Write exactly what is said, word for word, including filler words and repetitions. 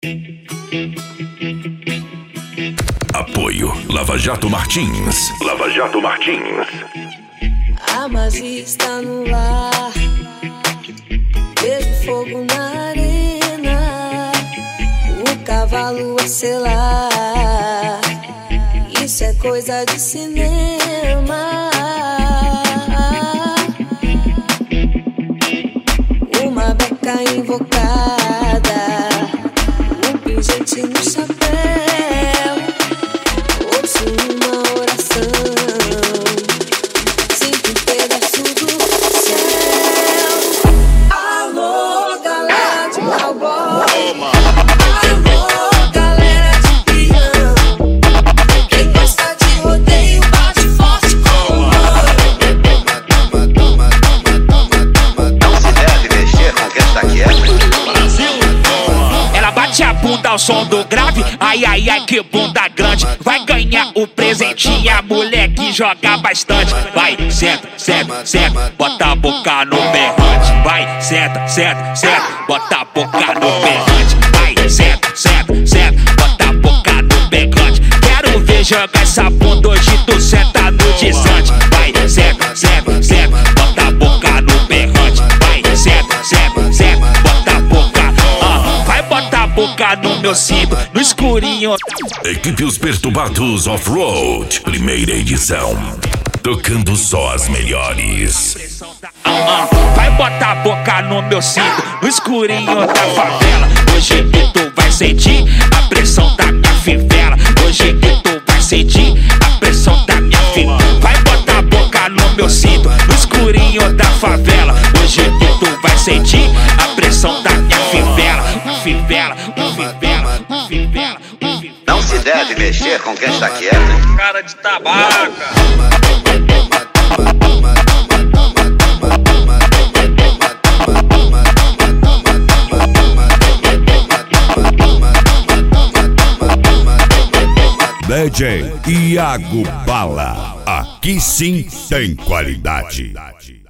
Apoio Lava Jato Martins. Lava Jato Martins. A magia está no ar. Vejo fogo na arena. O cavalo a selar. Isso é coisa de cinema. Uma beca invocada. Um pingente no chapéu. Ouço uma oração. Sinto um pedaço do céu. Alô, galera de cowboy. Alô, galera de peão. Quem gosta de rodeio bate forte com o Não se deve mexer com quem está quieto. Ela bate a bunda ao som do grave. Ai, ai, ai, que bunda grande. Vai ganhar o presentinho, a mulher que joga bastante. Vai, senta, senta, senta, bota a boca no berrante. Vai, senta, senta, senta, bota a boca no berrante. Vai, senta, senta, senta, bota a boca no berrante. Quero ver jogar essa bunda hoje, tu senta no desante. Vai, senta, senta, senta, bota a boca no berrante. Vai, senta, senta, senta, bota a boca. Ah, vai botar a boca no meu cinto, no escurinho. Equipe Os Perturbados Off-Road, primeira edição. Tocando só as melhores. Ah, ah, vai botar a boca no meu cinto, no escurinho da favela. Hoje que tu vai sentir a pressão da minha fivela. Hoje que tu vai sentir a pressão da minha fivela. Vai botar a boca no meu cinto, no escurinho da favela. Hoje que tu vai sentir a pressão da minha fivela. Fivela, fivela, fivela, fivela. Não se deve mexer com quem está quieto. Cara de tabaca. D J Iago Bala. Aqui sim tem qualidade.